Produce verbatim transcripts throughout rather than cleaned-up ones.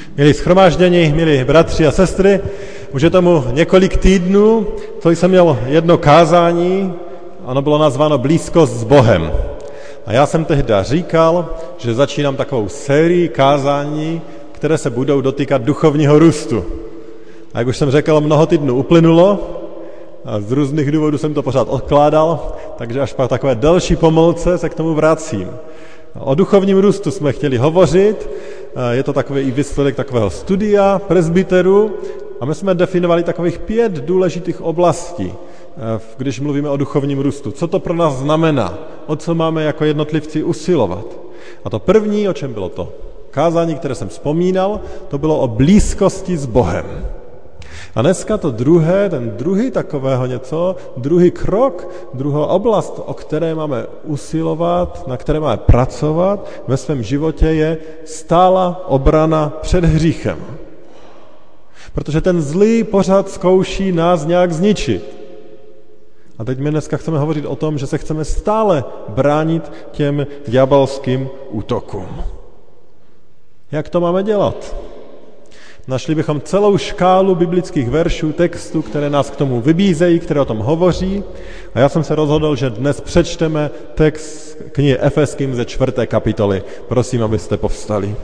Milí shromáždění, milí bratři a sestry, už je tomu několik týdnů, co jsem měl jedno kázání, ono bylo nazváno Blízkost s Bohem. A já jsem tehdy říkal, že začínám takovou sérii kázání, které se budou dotýkat duchovního růstu. A jak už jsem řekl, mnoho týdnů uplynulo a z různých důvodů jsem to pořád odkládal, takže až po takové delší pomlce se k tomu vracím. O duchovním růstu jsme chtěli hovořit, je to takový i výsledek takového studia presbyterů a my jsme definovali takových pět důležitých oblastí, když mluvíme o duchovním růstu. Co to pro nás znamená? O co máme jako jednotlivci usilovat? A to první, o čem bylo to kázání, které jsem vzpomínal, to bylo o blízkosti s Bohem. A dneska to druhé, ten druhý takového něco, druhý krok, druhá oblast, o které máme usilovat, na které máme pracovat ve svém životě, je stála obrana před hříchem. Protože ten zlý pořád zkouší nás nějak zničit. A teď my dneska chceme hovořit o tom, že se chceme stále bránit těm ďábelským útokům. Jak to máme dělat? Našli bychom celou škálu biblických veršů, textů, které nás k tomu vybízejí, které o tom hovoří. A já jsem se rozhodl, že dnes přečteme text knihy Efeským ze čtvrté kapitoly. Prosím, abyste povstali.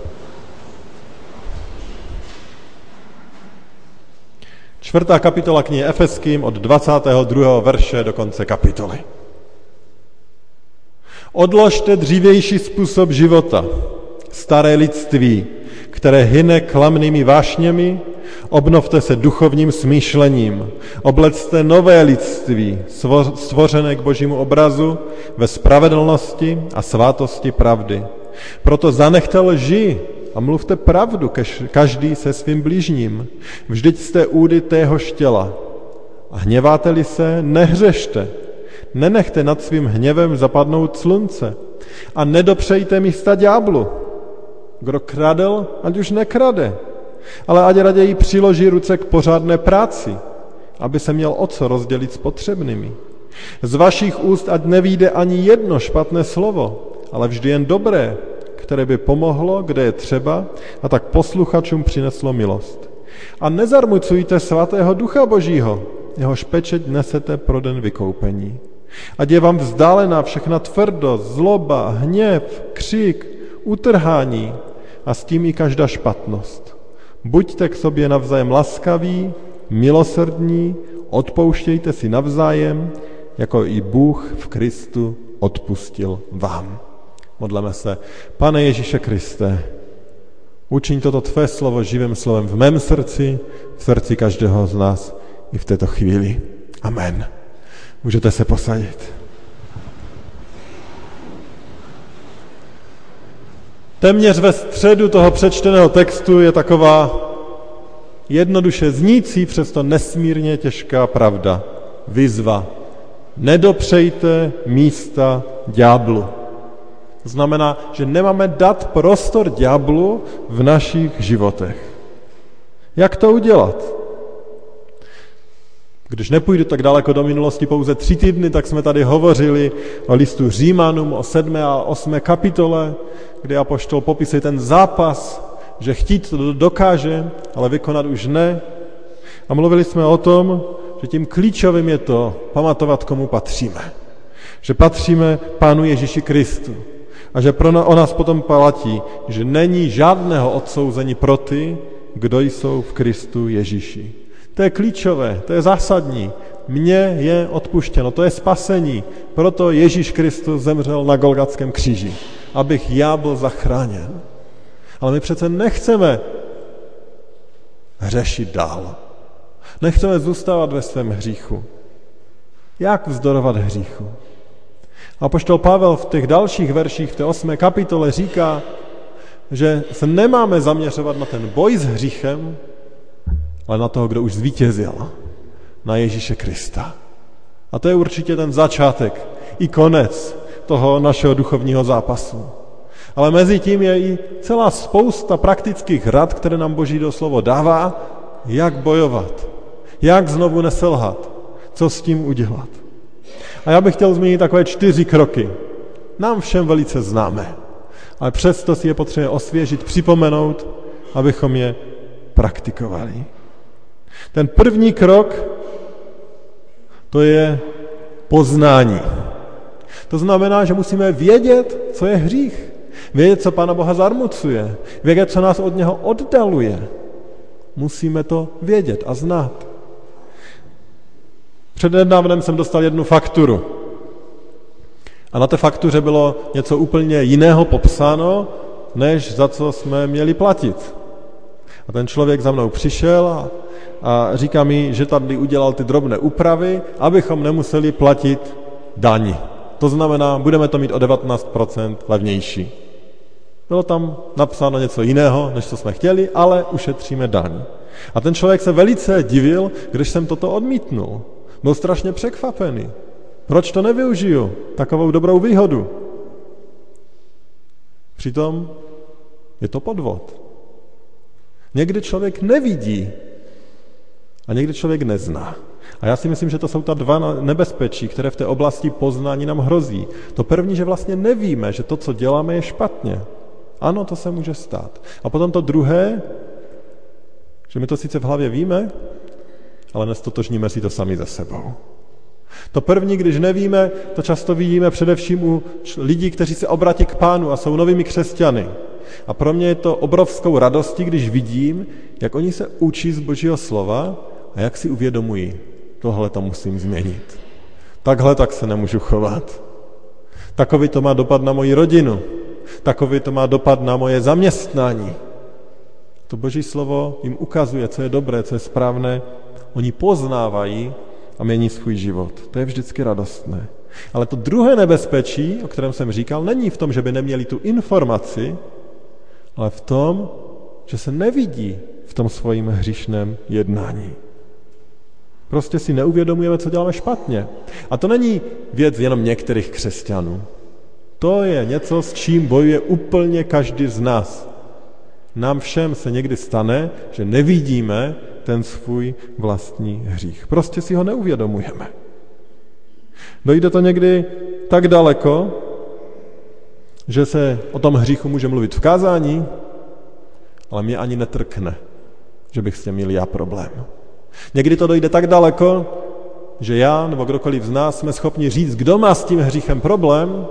Čtvrtá kapitola knihy Efeským od dvacátého druhého verše do konce kapitoly. Odložte dřívější způsob života, staré lidství, které hyne klamnými vášněmi, obnovte se duchovním smýšlením, oblecte nové lidství, stvořené k Božímu obrazu, ve spravedlnosti a svátosti pravdy. Proto zanechte lži a mluvte pravdu, každý se svým blížním. Vždyť jste údy téhož těla. A hněváte-li se, nehřešte. Nenechte nad svým hněvem zapadnout slunce. A nedopřejte místa ďáblu. Kdo kradl, ať už nekrade, ale ať raději přiloží ruce k pořádné práci, aby se měl o co rozdělit s potřebnými. Z vašich úst ať nevyjde ani jedno špatné slovo, ale vždy jen dobré, které by pomohlo, kde je třeba, a tak posluchačům přineslo milost. A nezarmucujte svatého ducha Božího, jehož pečeť nesete pro den vykoupení. Ať je vám vzdálená všechna tvrdost, zloba, hněv, křik, utrhání a s tím i každá špatnost. Buďte k sobě navzájem laskaví, milosrdní, odpouštějte si navzájem, jako i Bůh v Kristu odpustil vám. Modleme se. Pane Ježíše Kriste, učiň toto tvé slovo živým slovem v mém srdci, v srdci každého z nás i v této chvíli. Amen. Můžete se posadit. Téměř ve středu toho přečteného textu je taková jednoduše znící, přesto nesmírně těžká pravda. Výzva. Nedopřejte místa ďáblu. Znamená, že nemáme dát prostor ďáblu v našich životech. Jak to udělat? Když nepůjdu tak daleko do minulosti, pouze tři týdny, tak jsme tady hovořili o listu Římanům, o sedmé a osmé kapitole, kde apoštol popisuje ten zápas, že chtít to dokáže, ale vykonat už ne. A mluvili jsme o tom, že tím klíčovým je to pamatovat, komu patříme. Že patříme Pánu Ježíši Kristu. A že pro o nás potom platí, že není žádného odsouzení pro ty, kdo jsou v Kristu Ježíši. To je klíčové, to je zásadní. Mně je odpuštěno, to je spasení. Proto Ježíš Kristus zemřel na Golgatském kříži, abych já byl zachráněn. Ale my přece nechceme hřešit dál. Nechceme zůstávat ve svém hříchu. Jak vzdorovat hříchu? Apoštol Pavel v těch dalších verších v té osmé kapitole říká, že se nemáme zaměřovat na ten boj s hříchem, ale na toho, kdo už zvítězil, na Ježíše Krista. A to je určitě ten začátek i konec toho našeho duchovního zápasu. Ale mezi tím je i celá spousta praktických rad, které nám Boží slovo dává, jak bojovat, jak znovu neselhat, co s tím udělat. A já bych chtěl zmínit takové čtyři kroky. Nám všem velice známe, ale přesto si je potřeba osvěžit, připomenout, abychom je praktikovali. Ten první krok, to je poznání. To znamená, že musíme vědět, co je hřích. Vědět, co Pána Boha zarmucuje. Vědět, co nás od něho oddaluje. Musíme to vědět a znát. Přednedávnem jsem dostal jednu fakturu. A na té faktuře bylo něco úplně jiného popsáno, než za co jsme měli platit. A ten člověk za mnou přišel a, a říká mi, že tady udělal ty drobné úpravy, abychom nemuseli platit daň. To znamená, budeme to mít o devatenáct procent levnější. Bylo tam napsáno něco jiného, než co jsme chtěli, ale ušetříme daň. A ten člověk se velice divil, když jsem toto odmítnul. Byl strašně překvapený. Proč to nevyužiju? Takovou dobrou výhodu. Přitom je to podvod. Někdy člověk nevidí a někdy člověk nezná. A já si myslím, že to jsou ta dva nebezpečí, které v té oblasti poznání nám hrozí. To první, že vlastně nevíme, že to, co děláme, je špatně. Ano, to se může stát. A potom to druhé, že my to sice v hlavě víme, ale nestotožníme si to sami ze sebou. To první, když nevíme, to často vidíme především u lidí, kteří se obratí k Pánu a jsou novými křesťany. A pro mě je to obrovskou radostí, když vidím, jak oni se učí z Božího slova a jak si uvědomují, tohle to musím změnit. Takhle tak se nemůžu chovat. Takový to má dopad na moji rodinu. Takový to má dopad na moje zaměstnání. To Boží slovo jim ukazuje, co je dobré, co je správné. Oni poznávají a mění svůj život. To je vždycky radostné. Ale to druhé nebezpečí, o kterém jsem říkal, není v tom, že by neměli tu informaci, ale v tom, že se nevidí v tom svojím hříšném jednání. Prostě si neuvědomujeme, co děláme špatně. A to není věc jenom některých křesťanů. To je něco, s čím bojuje úplně každý z nás. Nám všem se někdy stane, že nevidíme ten svůj vlastní hřích. Prostě si ho neuvědomujeme. Dojde to někdy tak daleko, že se o tom hříchu může mluvit v kázání, ale mě ani netrkne, že bych s tím měl já problém. Někdy to dojde tak daleko, že já nebo kdokoliv z nás jsme schopni říct, kdo má s tím hříchem problém,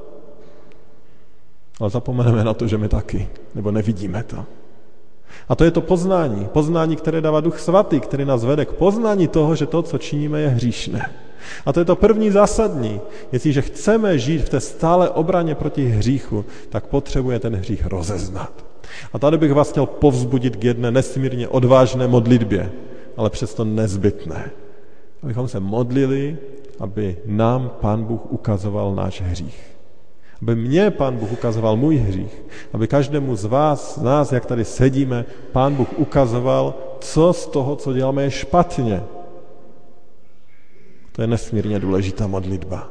ale zapomeneme na to, že my taky, nebo nevidíme to. A to je to poznání. Poznání, které dává Duch Svatý, který nás vede k poznání toho, že to, co činíme, je hříšné. A to je to první zásadní. Jestliže chceme žít v té stále obraně proti hříchu, tak potřebuje ten hřích rozeznat. A tady bych vás chtěl povzbudit k jedné nesmírně odvážné modlitbě, ale přesto nezbytné. Abychom se modlili, aby nám Pán Bůh ukazoval náš hřích. Aby mě Pán Bůh ukazoval můj hřích. Aby každému z vás, z nás, jak tady sedíme, Pán Bůh ukazoval, co z toho, co děláme, je špatně. To je nesmírně důležitá modlitba.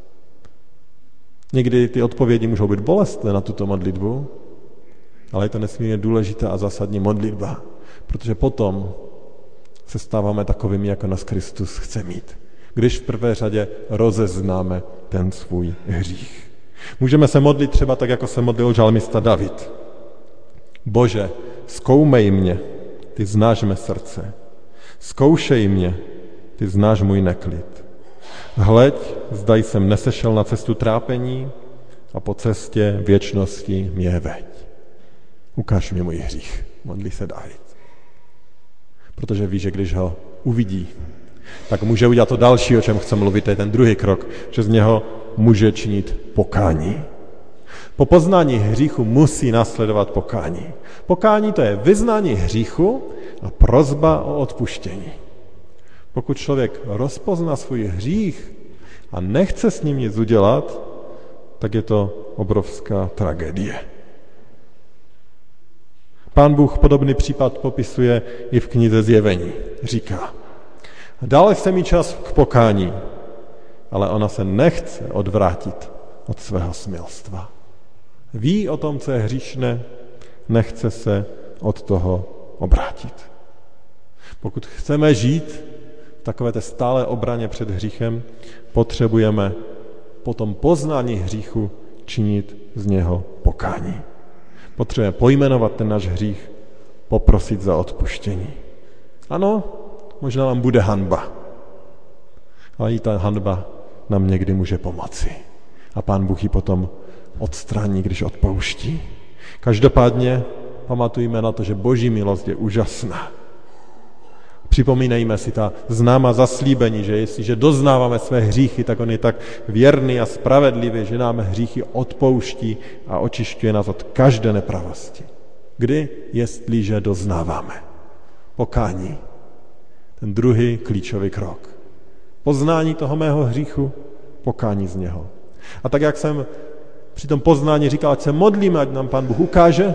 Někdy ty odpovědi můžou být bolestné na tuto modlitbu, ale je to nesmírně důležitá a zásadní modlitba, protože potom se stáváme takovými, jako nás Kristus chce mít. Když v prvé řadě rozeznáme ten svůj hřích. Můžeme se modlit třeba tak, jako se modlil žalmista David. Bože, zkoumej mě, ty znáš mé srdce. Zkoušej mě, ty znáš můj neklid. Hleď, zda jsem nesešel na cestu trápení a po cestě věčnosti mě veď. Ukáž mi můj hřích, modlí se David. Protože ví, že když ho uvidí, tak může udělat to další, o čem chce mluvit, to je ten druhý krok, že z něho může činit pokání. Po poznání hříchu musí následovat pokání. Pokání to je vyznání hříchu a prosba o odpuštění. Pokud člověk rozpozná svůj hřích a nechce s ním nic udělat, tak je to obrovská tragédie. Pán Bůh podobný případ popisuje i v knize Zjevení. Říká, dal jsem jí čas k pokání, ale ona se nechce odvrátit od svého smilstva. Ví o tom, co je hříšné, nechce se od toho obrátit. Pokud chceme žít v takové té stále obraně před hříchem, potřebujeme po tom poznání hříchu činit z něho pokání. Potřebujeme pojmenovat ten náš hřích poprosit za odpuštění. Ano, možná nám bude hanba, ale i ta hanba nám někdy může pomoci. A Pán Bůh ji potom odstraní, když odpouští. Každopádně pamatujme na to, že Boží milost je úžasná. Připomínejme si ta známá zaslíbení, že jestliže doznáváme své hříchy, tak on je tak věrný a spravedlivý, že nám hříchy odpouští a očišťuje nás od každé nepravosti. Kdy? Jestliže doznáváme. Pokání. Ten druhý klíčový krok. Poznání toho mého hříchu, pokání z něho. A tak, jak jsem při tom poznání říkal, ať se modlíme, ať nám Pán Bůh ukáže,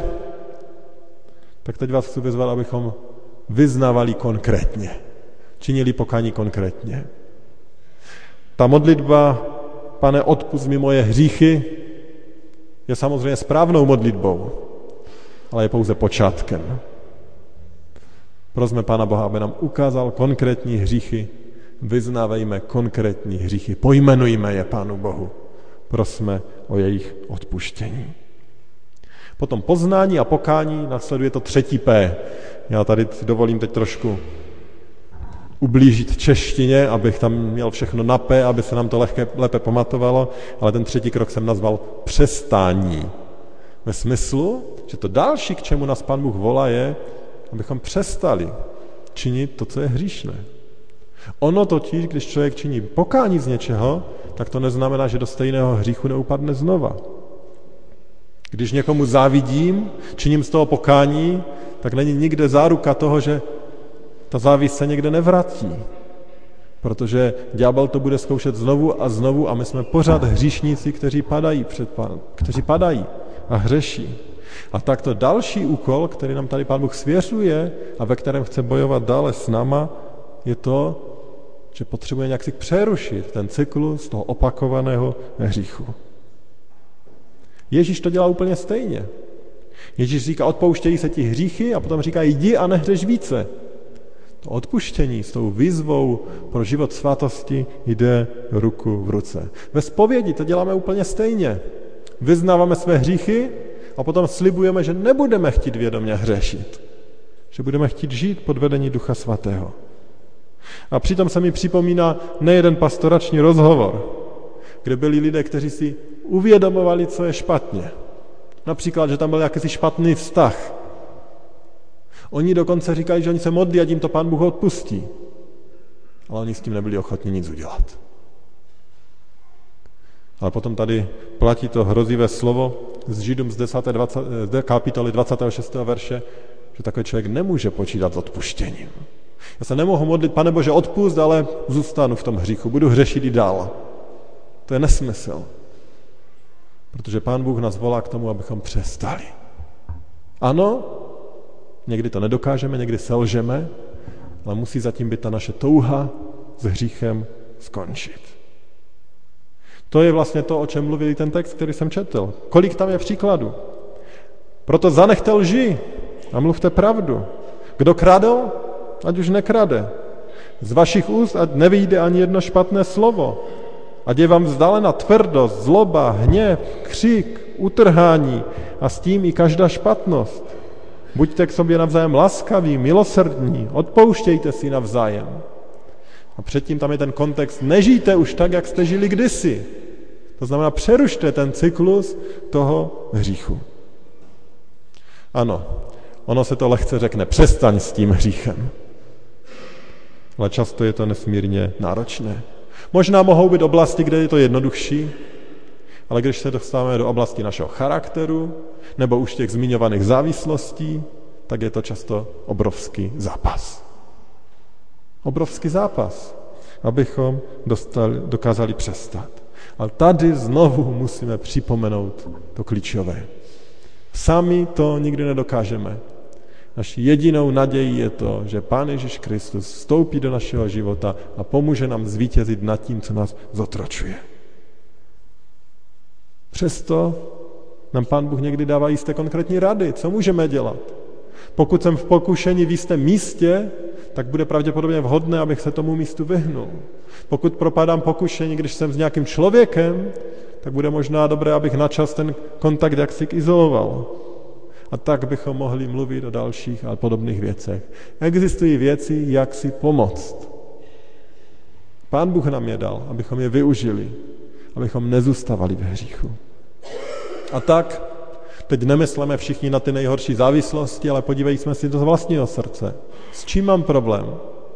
tak teď vás chci vyzvat, abychom vyznávali konkrétně. Činili pokání konkrétně. Ta modlitba, Pane, odpusť mi moje hříchy, je samozřejmě správnou modlitbou, ale je pouze počátkem. Prosme Pána Boha, aby nám ukázal konkrétní hříchy, vyznávejme konkrétní hříchy, pojmenujme je Pánu Bohu. Prosme o jejich odpuštění. Potom poznání a pokání nasleduje to třetí P. Já tady dovolím teď trošku ublížit češtině, abych tam měl všechno na P, aby se nám to lehké, lépe pamatovalo, ale ten třetí krok jsem nazval přestání. Ve smyslu, že to další, k čemu nás Pán Bůh volá, je, abychom přestali činit to, co je hříšné. Ono totiž, když člověk činí pokání z něčeho, tak to neznamená, že do stejného hříchu neupadne znova. Když někomu závidím, činím z toho pokání, tak není nikde záruka toho, že ta závist se někde nevratí. Protože ďábel to bude zkoušet znovu a znovu a my jsme pořád hříšníci, kteří padají, před pán, kteří padají a hřeší. A tak to další úkol, který nám tady Pán Bůh svěřuje a ve kterém chce bojovat dále s náma, je to, že potřebuje nějak si přerušit ten cyklus toho opakovaného hříchu. Ježíš to dělá úplně stejně. Ježíš říká, odpouštějí se ti hříchy a potom říká, jdi a nehřeš více. To odpuštění s tou výzvou pro život svatosti jde ruku v ruce. Ve zpovědi to děláme úplně stejně. Vyznáváme své hříchy a potom slibujeme, že nebudeme chtít vědomě hřešit. Že budeme chtít žít pod vedení Ducha Svatého. A přitom se mi připomíná nejeden pastorační rozhovor, kde byli lidé, kteří si uvědomovali, co je špatně. Například, že tam byl jakýsi špatný vztah. Oni dokonce říkali, že oni se modlí a jim to Pán Bůh odpustí. Ale oni s tím nebyli ochotni nic udělat. Ale potom tady platí to hrozivé slovo z Židům z desáté kapitoly dvacátého šestého verše, že takový člověk nemůže počítat s odpuštěním. Já se nemohu modlit, Pane Bože, odpusť, ale zůstanu v tom hříchu, budu hřešit i dál. To je nesmysl. Protože Pán Bůh nás volá k tomu, abychom přestali. Ano, někdy to nedokážeme, někdy selžeme, ale musí zatím být ta naše touha s hříchem skončit. To je vlastně to, o čem mluvil ten text, který jsem četl. Kolik tam je příkladů? Proto zanechte lži a mluvte pravdu. Kdo kradl, ať už nekrade. Z vašich úst ať nevyjde ani jedno špatné slovo. Ať je vám vzdálena tvrdost, zloba, hněv, křik, utrhání a s tím i každá špatnost. Buďte k sobě navzájem laskaví, milosrdní, odpouštějte si navzájem. A předtím tam je ten kontext, nežijte už tak, jak jste žili kdysi. To znamená, přerušte ten cyklus toho hříchu. Ano, ono se to lehce řekne, přestaň s tím hříchem. Ale často je to nesmírně náročné. Možná mohou být oblasti, kde je to jednodušší, ale když se dostáváme do oblasti našeho charakteru nebo už těch zmiňovaných závislostí, tak je to často obrovský zápas. Obrovský zápas, abychom dostali, dokázali přestat. Ale tady znovu musíme připomenout to klíčové. Sami to nikdy nedokážeme. Naší jedinou nadějí je to, že Pán Ježíš Kristus vstoupí do našeho života a pomůže nám zvítězit nad tím, co nás zotročuje. Přesto nám Pán Bůh někdy dává jisté konkrétní rady, co můžeme dělat. Pokud jsem v pokušení v jistém místě, tak bude pravděpodobně vhodné, abych se tomu místu vyhnul. Pokud propadám pokušení, když jsem s nějakým člověkem, tak bude možná dobré, abych načas ten kontakt jaksi izoloval. A tak bychom mohli mluvit o dalších a podobných věcech. Existují věci, jak si pomoct. Pán Bůh nám je dal, abychom je využili, abychom nezůstávali v hříchu. A tak teď nemyslíme všichni na ty nejhorší závislosti, ale podívejme si do vlastního srdce. S čím mám problém?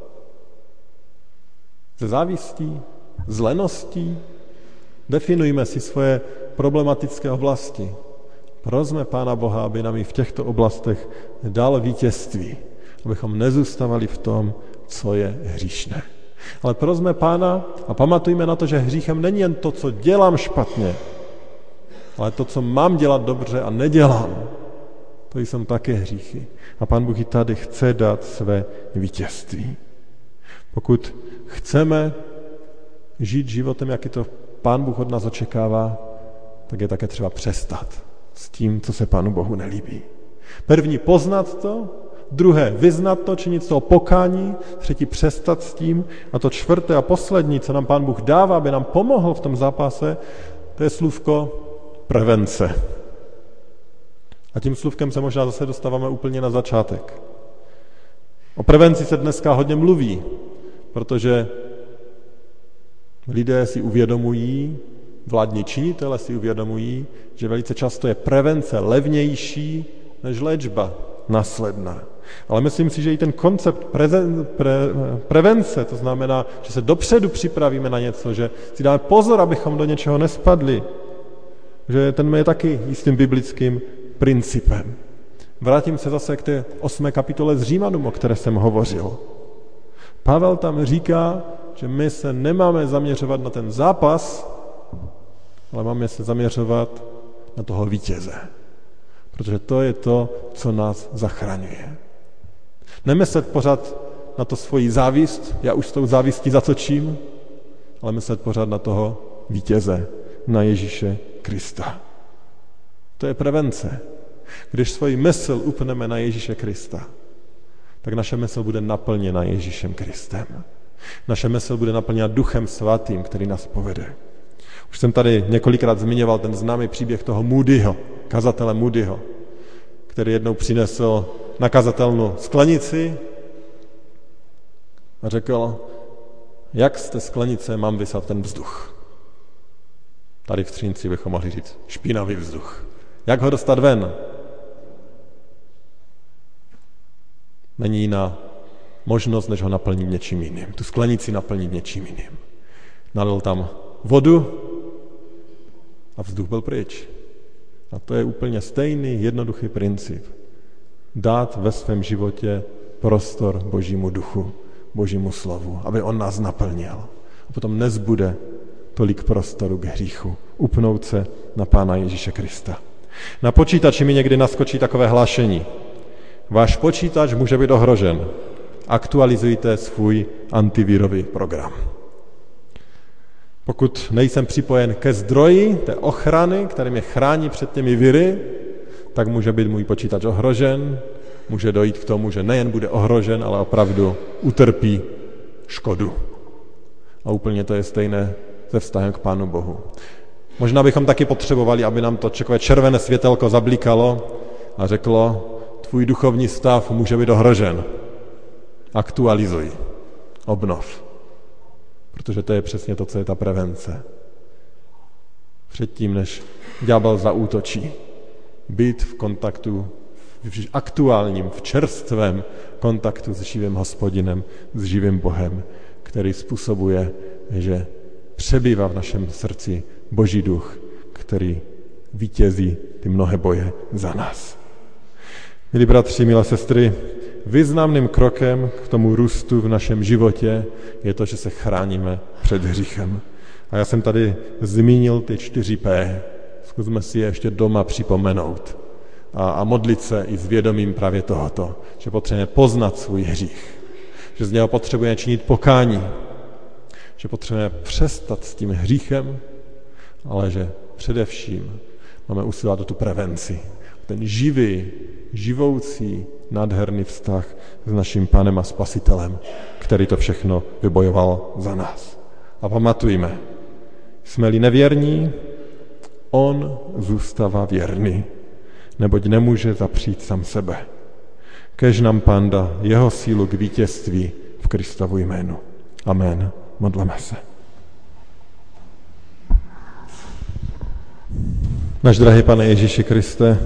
Se závistí? S leností? Definujme si svoje problematické oblasti. Prosme Pána Boha, aby nám i v těchto oblastech dal vítězství, abychom nezůstávali v tom, co je hříšné. Ale prosme Pána a pamatujme na to, že hříchem není jen to, co dělám špatně, ale to, co mám dělat dobře a nedělám. To jsou také hříchy. A Pán Bůh i tady chce dát své vítězství. Pokud chceme žít životem, jaký to Pán Bůh od nás očekává, tak je také třeba přestat s tím, co se Pánu Bohu nelíbí. První poznat to, druhé vyznat to, činit z toho pokání, třetí přestat s tím a to čtvrté a poslední, co nám Pán Bůh dává, aby nám pomohl v tom zápase, to je slůvko prevence. A tím slůvkem se možná zase dostáváme úplně na začátek. O prevenci se dneska hodně mluví, protože lidé si uvědomují, vládní činitelé si uvědomují, že velice často je prevence levnější než léčba následná. Ale myslím si, že i ten koncept prezen, pre, prevence, to znamená, že se dopředu připravíme na něco, že si dáme pozor, abychom do něčeho nespadli, že ten je taky jistým biblickým principem. Vrátím se zase k té osmé kapitole z Římanům, o které jsem hovořil. Pavel tam říká, že my se nemáme zaměřovat na ten zápas, ale máme se zaměřovat na toho vítěze. Protože to je to, co nás zachraňuje. Nemyslet pořád na to svoji závist, já už s tou závistí zatočím, ale myslet pořád na toho vítěze, na Ježíše Krista. To je prevence. Když svoji mysl upneme na Ježíše Krista, tak naše mysl bude naplněna Ježíšem Kristem. Naše mysl bude naplněna Duchem Svatým, který nás povede. Už jsem tady několikrát zmiňoval ten známý příběh toho Moodyho, kazatele Moodyho, který jednou přinesl na kazatelnu sklenici a řekl, jak z té sklenice mám vysat ten vzduch. Tady v Třinci bychom mohli říct špinavý vzduch. Jak ho dostat ven? Není jiná možnost, než ho naplnit něčím jiným. Tu sklenici naplnit něčím jiným. Nalil tam vodu a vzduch byl pryč. A to je úplně stejný, jednoduchý princip. Dát ve svém životě prostor Božímu duchu, Božímu slovu, aby on nás naplnil. A potom nezbude tolik prostoru k hříchu. Upnout se na Pána Ježíše Krista. Na počítači mi někdy naskočí takové hlášení. Váš počítač může být ohrožen. Aktualizujte svůj antivirový program. Pokud nejsem připojen ke zdroji té ochrany, který mě chrání před těmi viry, tak může být můj počítač ohrožen, může dojít k tomu, že nejen bude ohrožen, ale opravdu utrpí škodu. A úplně to je stejné se vztahem k Pánu Bohu. Možná bychom taky potřebovali, aby nám to takové červené světelko zablikalo a řeklo, tvůj duchovní stav může být ohrožen. Aktualizuj, obnov. Protože to je přesně to, co je ta prevence. Předtím, než ďábel zaútočí, být v kontaktu, v aktuálním, v čerstvém kontaktu s živým Hospodinem, s živým Bohem, který způsobuje, že přebývá v našem srdci Boží duch, který vítězí ty mnohé boje za nás. Milí bratři, milé sestry, významným krokem k tomu růstu v našem životě je to, že se chráníme před hříchem. A já jsem tady zmínil ty čtyři P. Zkusme si je ještě doma připomenout a, a modlit se i s vědomím právě tohoto, že potřebujeme poznat svůj hřích, že z něho potřebujeme činit pokání, že potřebujeme přestat s tím hříchem, ale že především máme usilovat o tu prevenci, ten živý, živoucí, nádherný vztah s naším Pánem a Spasitelem, který to všechno vybojoval za nás. A pamatujme, jsme-li nevěrní, on zůstává věrný. neboť nemůže zapřít sám sebe. Kež nám Pán dá jeho sílu k vítězství v Kristovu jménu. Amen. Modleme se. Náš drahý Pane Ježíši Kriste,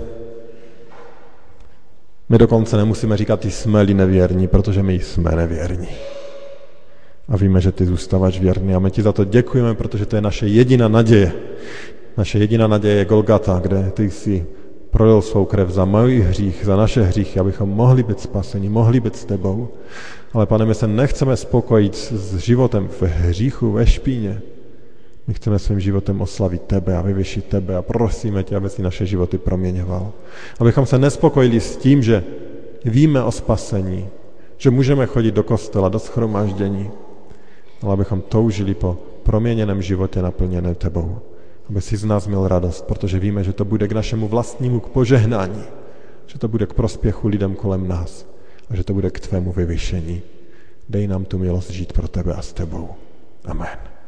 my dokonce nemusíme říkat, jsme-li nevěrní, protože my jsme nevěrní. A víme, že ty zůstáváš věrný a my ti za to děkujeme, protože to je naše jediná naděje. Naše jediná naděje je Golgata, kde ty jsi prolil svou krev za můj hřích, za naše hříchy, abychom mohli být spaseni, mohli být s tebou. Ale Pane, my se nechceme spokojit s životem v hříchu, ve špíně. My chceme svým životem oslavit tebe a vyvyšit tebe a prosíme tě, aby si naše životy proměňoval. Abychom se nespokojili s tím, že víme o spasení, že můžeme chodit do kostela, do shromáždění, ale abychom toužili po proměněném životě naplněném tebou. Aby si z nás měl radost, protože víme, že to bude k našemu vlastnímu k požehnání, že to bude k prospěchu lidem kolem nás a že to bude k tvému vyvyšení. Dej nám tu milost žít pro tebe a s tebou. Amen.